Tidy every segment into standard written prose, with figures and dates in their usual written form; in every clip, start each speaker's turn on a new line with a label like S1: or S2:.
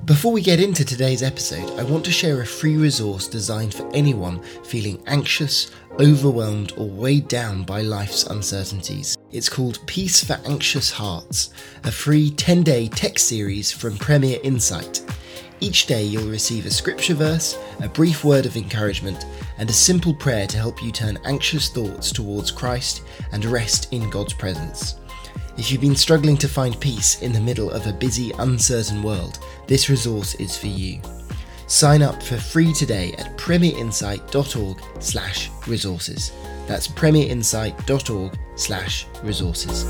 S1: Before we get into today's episode, I want to share a free resource designed for anyone feeling anxious, overwhelmed, or weighed down by life's uncertainties. It's called Peace for Anxious Hearts, a free 10-day text series from Premier Insight. Each day you'll receive a scripture verse, a brief word of encouragement, and a simple prayer to help you turn anxious thoughts towards Christ and rest in God's presence. If you've been struggling to find peace in the middle of a busy, uncertain world, this resource is for you. Sign up for free today at premierinsight.org/resources. That's premierinsight.org/resources.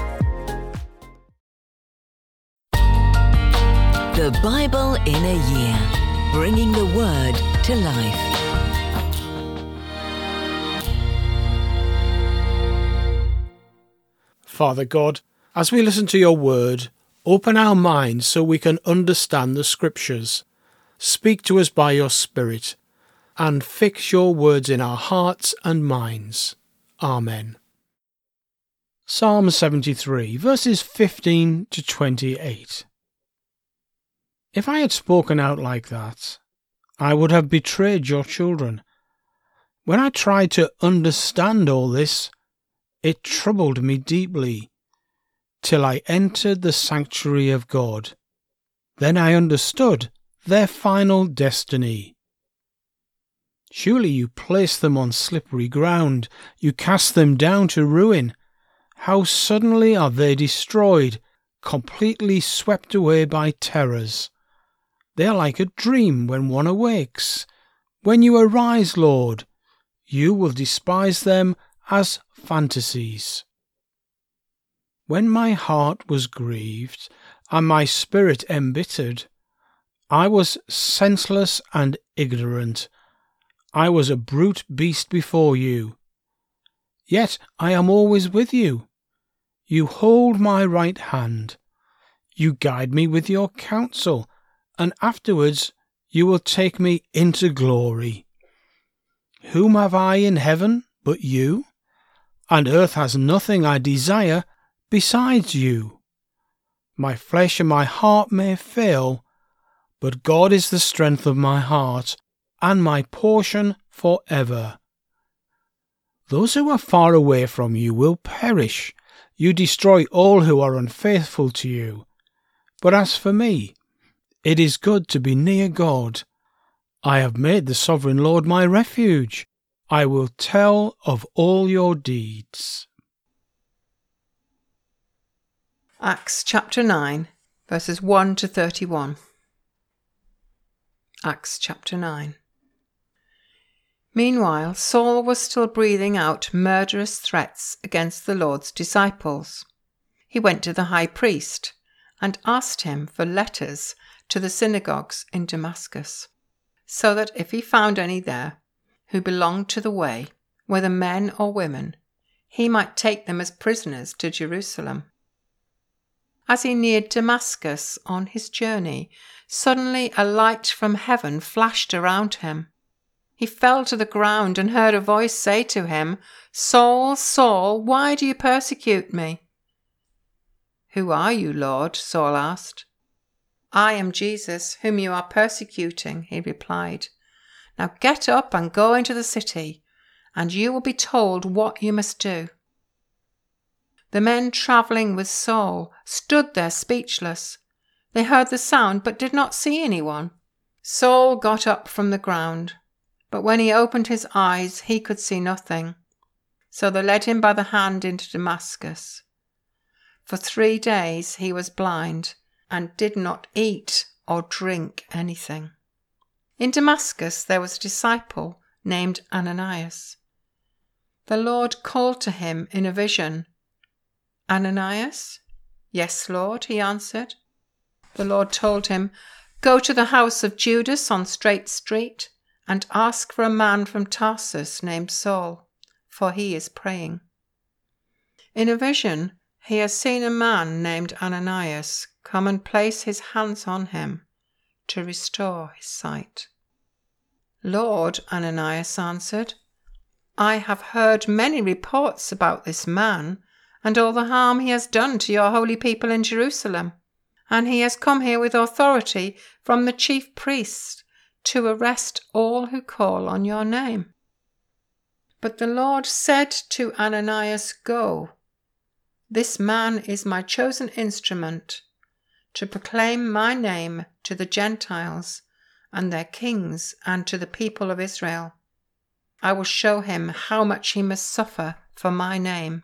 S2: The Bible in a Year, bringing the Word to life.
S3: Father God, as we listen to your word, open our minds so we can understand the Scriptures. Speak to us by your Spirit, and fix your words in our hearts and minds. Amen. Psalm 73, verses 15 to 28. If I had spoken out like that, I would have betrayed your children. When I tried to understand all this, it troubled me deeply, till I entered the sanctuary of God. Then I understood their final destiny. Surely you place them on slippery ground, you cast them down to ruin. How suddenly are they destroyed, completely swept away by terrors. They are like a dream when one awakes. When you arise, Lord, you will despise them as fantasies. When my heart was grieved and my spirit embittered, I was senseless and ignorant. I was a brute beast before you. Yet I am always with you. You hold my right hand. You guide me with your counsel, and afterwards you will take me into glory. Whom have I in heaven but you? And earth has nothing I desire besides you. My flesh and my heart may fail, but God is the strength of my heart and my portion forever. Those who are far away from you will perish. You destroy all who are unfaithful to you. But as for me, it is good to be near God. I have made the Sovereign Lord my refuge. I will tell of all your deeds.
S4: Acts chapter 9, verses 1 to 31. Acts chapter 9. Meanwhile, Saul was still breathing out murderous threats against the Lord's disciples. He went to the high priest and asked him for letters to the synagogues in Damascus, so that if he found any there who belonged to the way, whether men or women, he might take them as prisoners to Jerusalem. As he neared Damascus on his journey, suddenly a light from heaven flashed around him. He fell to the ground and heard a voice say to him, "Saul, Saul, why do you persecute me?" "Who are you, Lord?" Saul asked. "I am Jesus, whom you are persecuting," he replied. "Now get up and go into the city, and you will be told what you must do." The men travelling with Saul stood there speechless. They heard the sound but did not see anyone. Saul got up from the ground, but when he opened his eyes he could see nothing. So they led him by the hand into Damascus. For 3 days he was blind and did not eat or drink anything. In Damascus there was a disciple named Ananias. The Lord called to him in a vision. "Ananias?" "Yes, Lord," he answered. The Lord told him, "Go to the house of Judas on Straight Street and ask for a man from Tarsus named Saul, for he is praying. In a vision he has seen a man named Ananias come and place his hands on him to restore his sight." "Lord," Ananias answered, "I have heard many reports about this man and all the harm he has done to your holy people in Jerusalem. and he has come here with authority from the chief priests to arrest all who call on your name." But the Lord said to Ananias, "Go. This man is my chosen instrument to proclaim my name to the Gentiles and their kings and to the people of Israel. I will show him how much he must suffer for my name."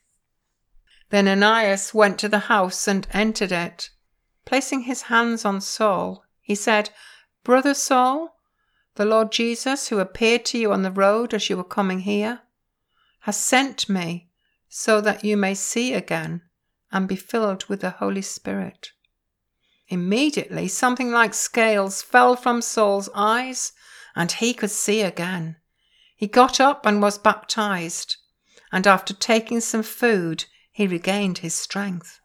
S4: Then Ananias went to the house and entered it. Placing his hands on Saul, he said, "Brother Saul, the Lord Jesus, who appeared to you on the road as you were coming here, has sent me so that you may see again and be filled with the Holy Spirit." Immediately something like scales fell from Saul's eyes, and he could see again. He got up and was baptized, and after taking some food, he regained his strength.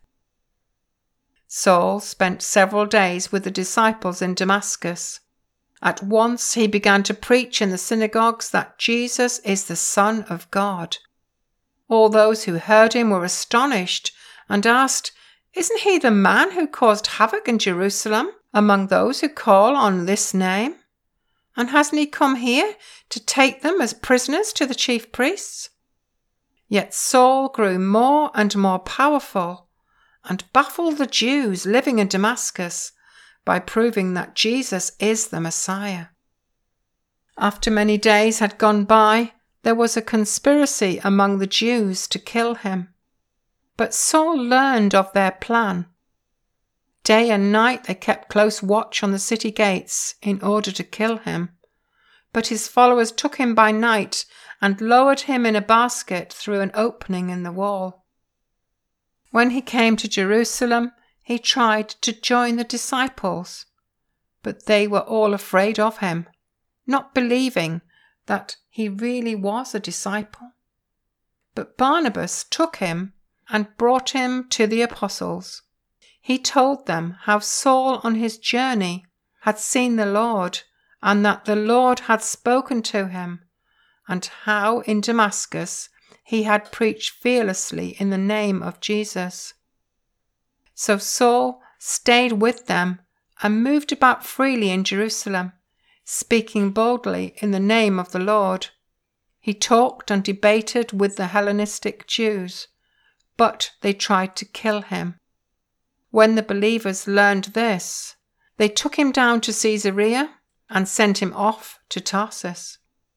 S4: Saul spent several days with the disciples in Damascus. At once he began to preach in the synagogues that Jesus is the Son of God. All those who heard him were astonished and asked, "Isn't he the man who caused havoc in Jerusalem among those who call on this name? And hasn't he come here to take them as prisoners to the chief priests?" Yet Saul grew more and more powerful and baffled the Jews living in Damascus by proving that Jesus is the Messiah. After many days had gone by, there was a conspiracy among the Jews to kill him. But Saul learned of their plan. Day and night they kept close watch on the city gates in order to kill him. But his followers took him by night and lowered him in a basket through an opening in the wall. When he came to Jerusalem, he tried to join the disciples, but they were all afraid of him, not believing that he really was a disciple. But Barnabas took him and brought him to the apostles. He told them how Saul on his journey had seen the Lord, and that the Lord had spoken to him, and how in Damascus he had preached fearlessly in the name of Jesus. So Saul stayed with them and moved about freely in Jerusalem, speaking boldly in the name of the Lord. He talked and debated with the Hellenistic Jews, but they tried to kill him. When the believers learned this, they took him down to Caesarea and sent him off to Tarsus.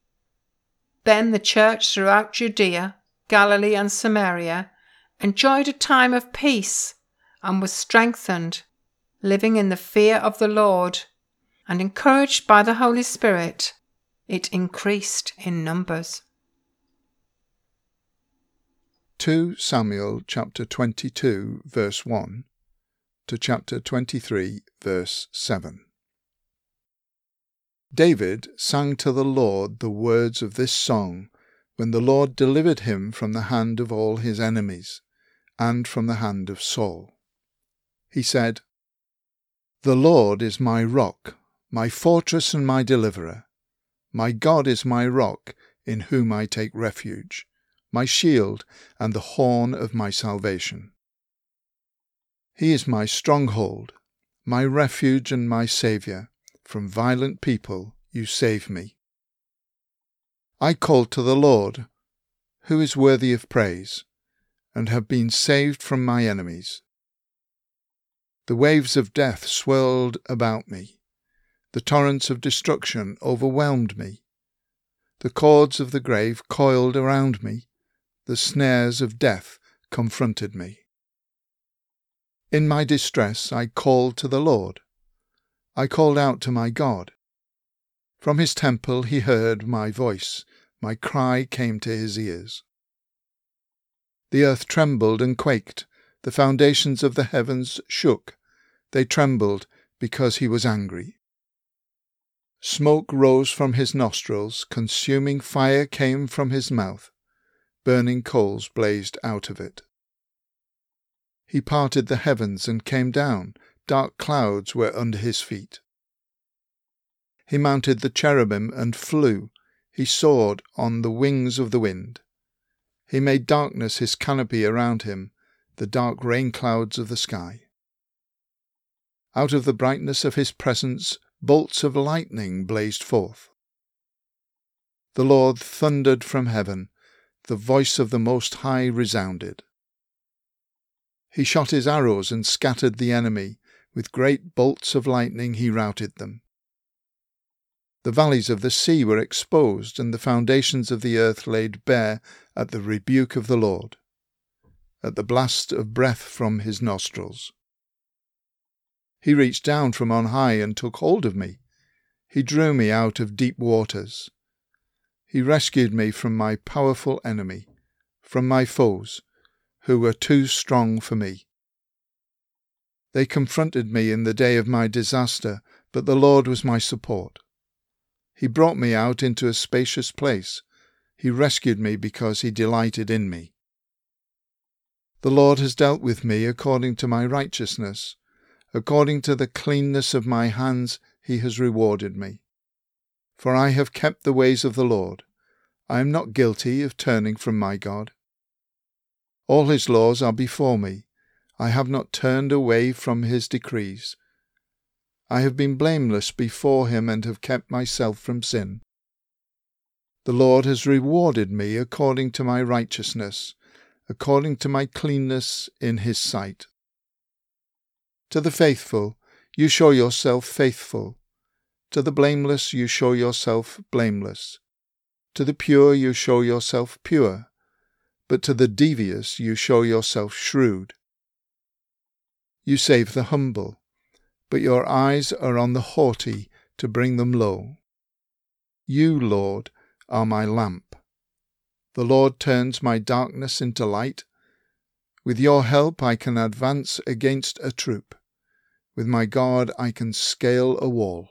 S4: Then the church throughout Judea, Galilee and Samaria enjoyed a time of peace and was strengthened, living in the fear of the Lord, and encouraged by the Holy Spirit, it increased in numbers.
S5: 2 Samuel chapter 22 verse 1 to chapter 23 verse 7. David sang to the Lord the words of this song when the Lord delivered him from the hand of all his enemies and from the hand of Saul. He said, "The Lord is my rock, my fortress and my deliverer. My God is my rock, in whom I take refuge, my shield and the horn of my salvation. He is my stronghold, my refuge and my Saviour. From violent people you save me. I called to the Lord, who is worthy of praise, and have been saved from my enemies. The waves of death swirled about me. The torrents of destruction overwhelmed me. The cords of the grave coiled around me. The snares of death confronted me. In my distress I called to the Lord. I called out to my God. From his temple he heard my voice. My cry came to his ears. The earth trembled and quaked. The foundations of the heavens shook. They trembled because he was angry. Smoke rose from his nostrils. Consuming fire came from his mouth. Burning coals blazed out of it. He parted the heavens and came down. Dark clouds were under his feet. He mounted the cherubim and flew. He soared on the wings of the wind. He made darkness his canopy around him, the dark rain clouds of the sky. Out of the brightness of his presence, bolts of lightning blazed forth. The Lord thundered from heaven. The voice of the Most High resounded. He shot his arrows and scattered the enemy. With great bolts of lightning he routed them. The valleys of the sea were exposed, and the foundations of the earth laid bare at the rebuke of the Lord, at the blast of breath from his nostrils. He reached down from on high and took hold of me. He drew me out of deep waters. He rescued me from my powerful enemy, from my foes, who were too strong for me. They confronted me in the day of my disaster, but the Lord was my support. He brought me out into a spacious place. He rescued me because he delighted in me. The Lord has dealt with me according to my righteousness. According to the cleanness of my hands he has rewarded me. For I have kept the ways of the Lord. I am not guilty of turning from my God. All his laws are before me. I have not turned away from his decrees. I have been blameless before him and have kept myself from sin. The Lord has rewarded me according to my righteousness, according to my cleanness in his sight. To the faithful, you show yourself faithful. To the blameless, you show yourself blameless. To the pure, you show yourself pure. But to the devious, you show yourself shrewd. You save the humble, but your eyes are on the haughty to bring them low. You, Lord, are my lamp. The Lord turns my darkness into light. With your help I can advance against a troop. With my God I can scale a wall.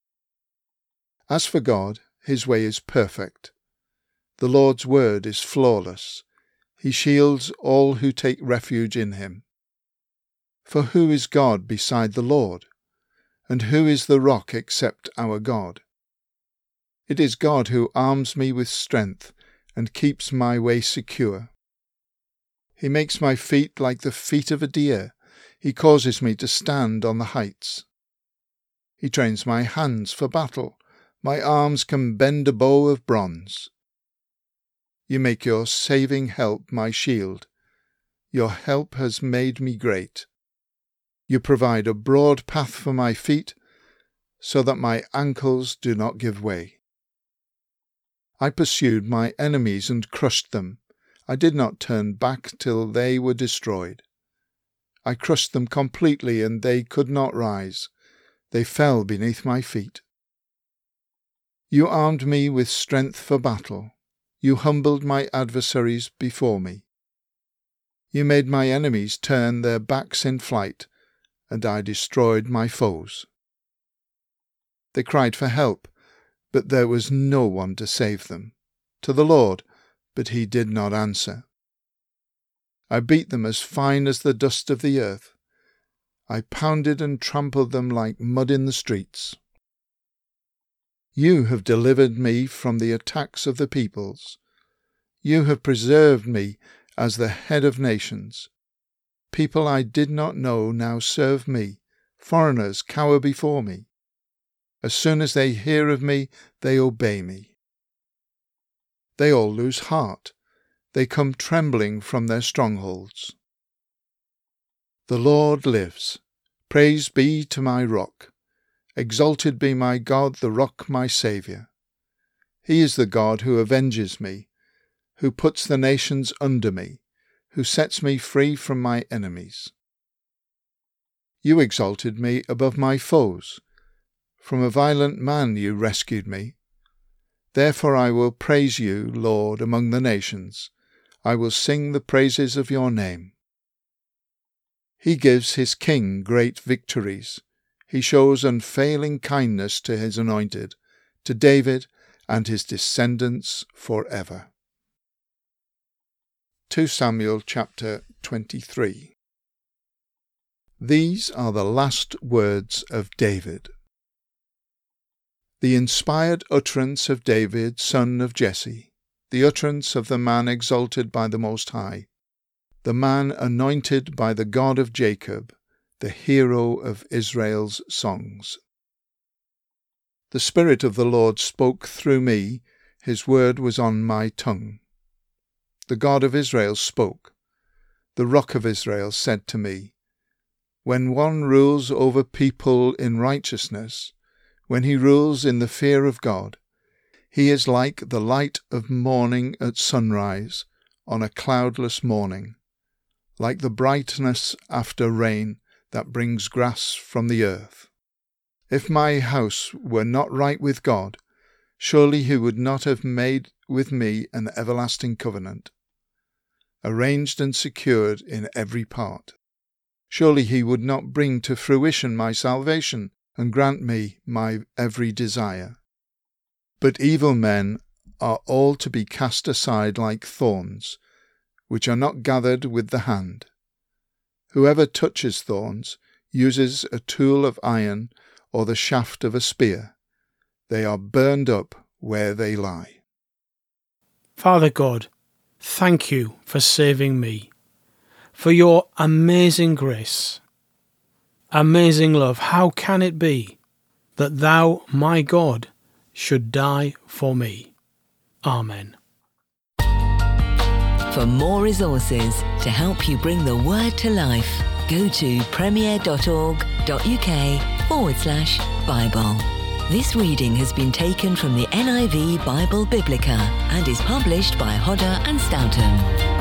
S5: As for God, his way is perfect. The Lord's word is flawless. He shields all who take refuge in him. For who is God beside the Lord? And who is the rock except our God? It is God who arms me with strength and keeps my way secure. He makes my feet like the feet of a deer. He causes me to stand on the heights. He trains my hands for battle. My arms can bend a bow of bronze. You make your saving help my shield. Your help has made me great. You provide a broad path for my feet, so that my ankles do not give way. I pursued my enemies and crushed them. I did not turn back till they were destroyed. I crushed them completely, and they could not rise. They fell beneath my feet. You armed me with strength for battle. You humbled my adversaries before me. You made my enemies turn their backs in flight, and I destroyed my foes. They cried for help, but there was no one to save them. To the Lord, but he did not answer. I beat them as fine as the dust of the earth. I pounded and trampled them like mud in the streets. You have delivered me from the attacks of the peoples. You have preserved me as the head of nations. People I did not know now serve me. Foreigners cower before me. As soon as they hear of me, they obey me. They all lose heart. They come trembling from their strongholds. The Lord lives. Praise be to my rock. Exalted be my God, the rock, my Saviour. He is the God who avenges me, who puts the nations under me, who sets me free from my enemies. You exalted me above my foes. From a violent man you rescued me. Therefore I will praise you, Lord, among the nations. I will sing the praises of your name. He gives his king great victories. He shows unfailing kindness to his anointed, to David and his descendants forever. 2 Samuel chapter 23. These are the last words of David. The inspired utterance of David, son of Jesse, the utterance of the man exalted by the Most High, the man anointed by the God of Jacob, the hero of Israel's songs. The Spirit of the Lord spoke through me, his word was on my tongue. The God of Israel spoke. The Rock of Israel said to me, when one rules over people in righteousness, when he rules in the fear of God, he is like the light of morning at sunrise on a cloudless morning, like the brightness after rain that brings grass from the earth. If my house were not right with God, surely he would not have made with me an everlasting covenant, arranged and secured in every part. Surely he would not bring to fruition my salvation and grant me my every desire. But evil men are all to be cast aside like thorns, which are not gathered with the hand. Whoever touches thorns uses a tool of iron or the shaft of a spear. They are burned up where they lie.
S3: Father God, thank you for saving me, for your amazing grace, amazing love. How can it be that thou, my God, should die for me? Amen.
S2: For more resources to help you bring the word to life, go to premier.org.uk/Bible. This reading has been taken from the NIV Bible Biblica and is published by Hodder and Stoughton.